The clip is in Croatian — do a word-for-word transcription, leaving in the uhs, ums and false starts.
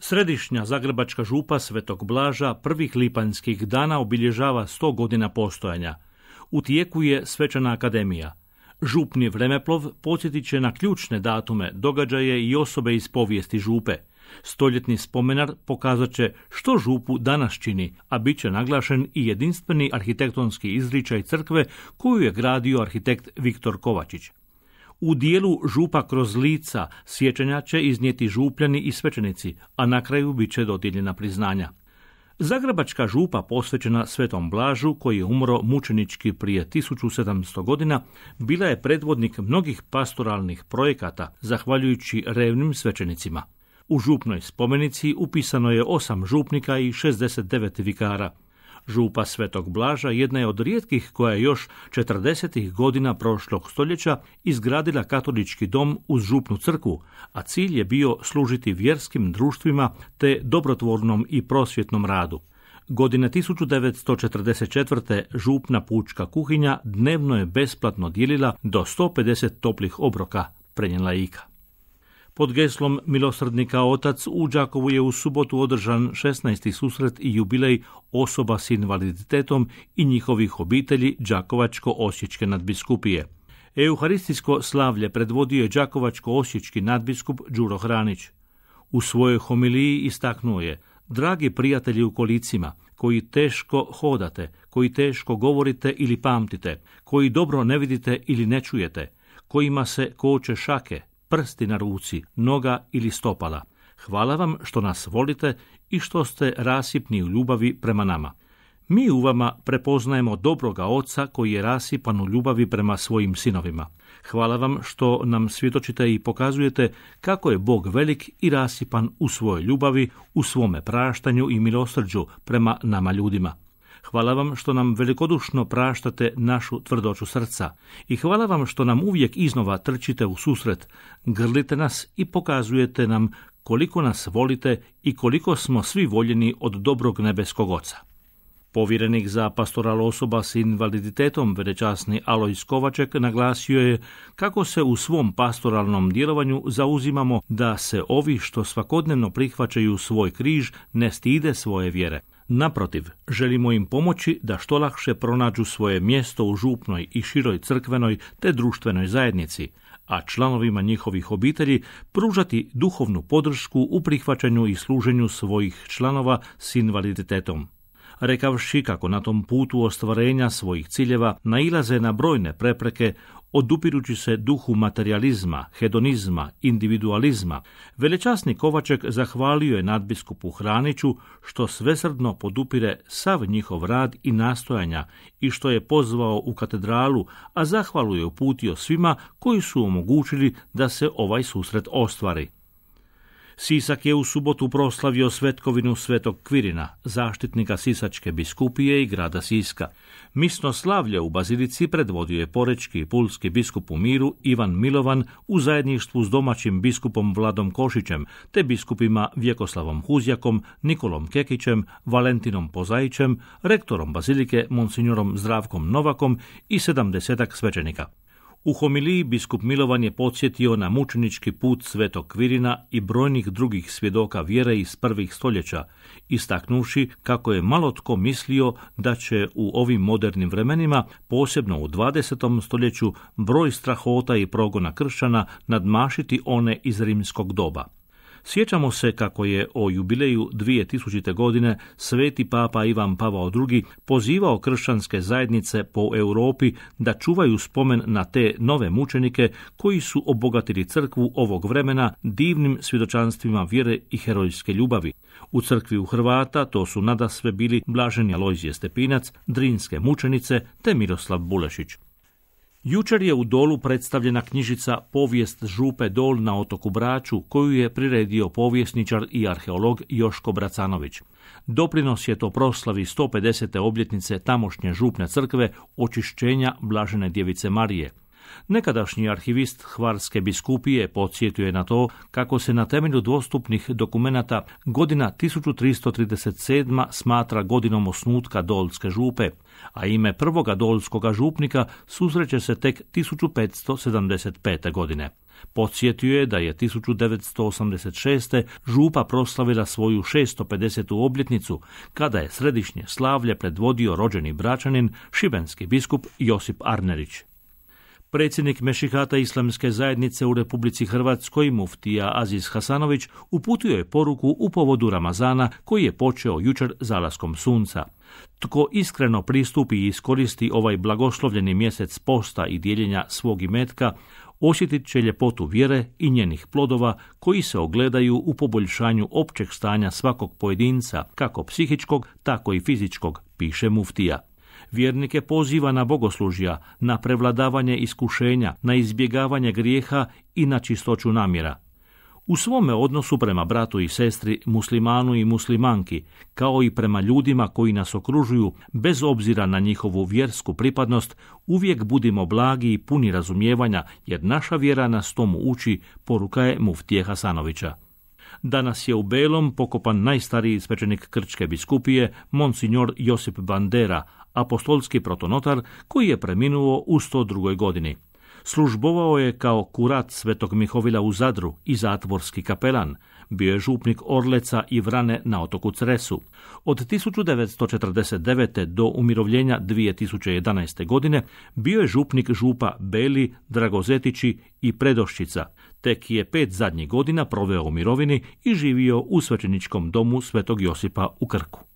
Središnja zagrebačka župa Svetog Blaža prvih lipanjskih dana obilježava sto godina postojanja. U tijeku je svečana akademija. Župni vremeplov podsjetit će na ključne datume, događaje i osobe iz povijesti župe. Stoljetni spomenar pokazat će što župu danas čini, a bit će naglašen i jedinstveni arhitektonski izričaj crkve koju je gradio arhitekt Viktor Kovačić. U dijelu Župa kroz lica sjećanja će iznijeti župljani i svećenici, a na kraju bit će dodijeljena priznanja. Zagrebačka župa posvećena Svetom Blažu, koji je umro mučenički prije tisuću sedamsto godina, bila je predvodnik mnogih pastoralnih projekata, zahvaljujući revnim svećenicima. U župnoj spomenici upisano je osam župnika i šezdeset devet vikara. Župa Svetog Blaža jedna je od rijetkih koja je još četrdesetih godina prošlog stoljeća izgradila katolički dom uz župnu crkvu, a cilj je bio služiti vjerskim društvima te dobrotvornom i prosvjetnom radu. Godine tisuću devetsto četrdeset četvrte župna pučka kuhinja dnevno je besplatno dijelila do sto pedeset toplih obroka, prenijela Ika. Pod geslom Milosrdnika Otac u Đakovu je u subotu održan šesnaesti susret i jubilej osoba s invaliditetom i njihovih obitelji Đakovačko-osječke nadbiskupije. Euharistijsko slavlje predvodio je Đakovačko-osječki nadbiskup Đuro Hranić. U svojoj homiliji istaknuo je: dragi prijatelji u kolicima, koji teško hodate, koji teško govorite ili pamtite, koji dobro ne vidite ili ne čujete, kojima se koče šake, prsti na ruci, noga ili stopala. Hvala vam što nas volite i što ste rasipni u ljubavi prema nama. Mi u vama prepoznajemo dobroga Oca koji je rasipan u ljubavi prema svojim sinovima. Hvala vam što nam svjedočite i pokazujete kako je Bog velik i rasipan u svojoj ljubavi, u svome praštanju i milosrđu prema nama ljudima. Hvala vam što nam velikodušno praštate našu tvrdoću srca i hvala vam što nam uvijek iznova trčite u susret, grlite nas i pokazujete nam koliko nas volite i koliko smo svi voljeni od dobrog nebeskog Oca. Povjerenik za pastoral osoba s invaliditetom, velečasni Alojz Kovaček, naglasio je kako se u svom pastoralnom djelovanju zauzimamo da se ovi što svakodnevno prihvaćaju svoj križ ne stide svoje vjere. Naprotiv, želimo im pomoći da što lakše pronađu svoje mjesto u župnoj i široj crkvenoj te društvenoj zajednici, a članovima njihovih obitelji pružati duhovnu podršku u prihvaćanju i služenju svojih članova s invaliditetom. Rekavši kako na tom putu ostvarenja svojih ciljeva nailaze na brojne prepreke, odupirući se duhu materijalizma, hedonizma, individualizma, velečasni Kovaček zahvalio je nadbiskupu Hraniću što svesrdno podupire sav njihov rad i nastojanja i što je pozvao u katedralu, a zahvalu je uputio svima koji su omogućili da se ovaj susret ostvari. Sisak je u subotu proslavio svetkovinu Svetog Kvirina, zaštitnika Sisačke biskupije i grada Siska. Misno slavlje u bazilici predvodio je porečki i pulski biskup u miru Ivan Milovan u zajedništvu s domaćim biskupom Vladom Košićem, te biskupima Vjekoslavom Huzjakom, Nikolom Kekićem, Valentinom Pozaićem, rektorom bazilike monsignorom Zdravkom Novakom i sedamdesetak svećenika. U homiliji biskup Milovan je podsjetio na mučenički put Svetog Kvirina i brojnih drugih svjedoka vjere iz prvih stoljeća, istaknuši kako je malo tko mislio da će u ovim modernim vremenima, posebno u dvadesetom stoljeću, broj strahota i progona kršćana nadmašiti one iz rimskog doba. Sjećamo se kako je o jubileju dvije tisućite. godine sveti papa Ivan Pavao drugi pozivao kršćanske zajednice po Europi da čuvaju spomen na te nove mučenike koji su obogatili crkvu ovog vremena divnim svjedočanstvima vjere i herojske ljubavi. U crkvi u Hrvata to su nadasve bili blaženi Alojzije Stepinac, Drinske mučenice te Miroslav Bulešić. Jučer je u Dolu predstavljena knjižica Povijest župe Dol na otoku Braču, koju je priredio povjesničar i arheolog Joško Bracanović. Doprinos je to proslavi sto pedesete obljetnice tamošnje župne crkve očišćenja Blažene djevice Marije. Nekadašnji arhivist Hvarske biskupije podsjetio je na to kako se na temelju dostupnih dokumenata godina tisuću tristo trideset sedma smatra godinom osnutka Dolske župe, a ime prvoga dolskoga župnika susreće se tek tisuću petsto sedamdeset pete. godine. Podsjetio je da je tisuću devetsto osamdeset šeste. župa proslavila svoju šesto pedesetu obljetnicu, kada je središnje slavlje predvodio rođeni Bračanin, šibenski biskup Josip Arnerić. Predsjednik Mešihata Islamske zajednice u Republici Hrvatskoj, muftija Aziz Hasanović, uputio je poruku u povodu Ramazana koji je počeo jučer zalaskom sunca. Tko iskreno pristupi i iskoristi ovaj blagoslovljeni mjesec posta i dijeljenja svog imetka, osjetit će ljepotu vjere i njenih plodova koji se ogledaju u poboljšanju općeg stanja svakog pojedinca, kako psihičkog, tako i fizičkog, piše muftija. Vjernike poziva na bogoslužja, na prevladavanje iskušenja, na izbjegavanje grijeha i na čistoću namjera. U svome odnosu prema bratu i sestri, muslimanu i muslimanki, kao i prema ljudima koji nas okružuju, bez obzira na njihovu vjersku pripadnost, uvijek budimo blagi i puni razumijevanja, jer naša vjera nas tomu uči, poruka je muftije Hasanovića. Danas je u Belom pokopan najstariji svećenik Krčke biskupije, monsignor Josip Bandera, apostolski protonotar koji je preminuo u sto drugoj. godini. Službovao je kao kurat Svetog Mihovila u Zadru i zatvorski kapelan. Bio je župnik Orleca i Vrane na otoku Cresu. Od tisuću devetsto četrdeset devete. do umirovljenja dvije tisuće jedanaeste. godine bio je župnik župa Beli, Dragozetići i Predoščica. Tek je pet zadnjih godina proveo u mirovini i živio u svećeničkom domu Svetog Josipa u Krku.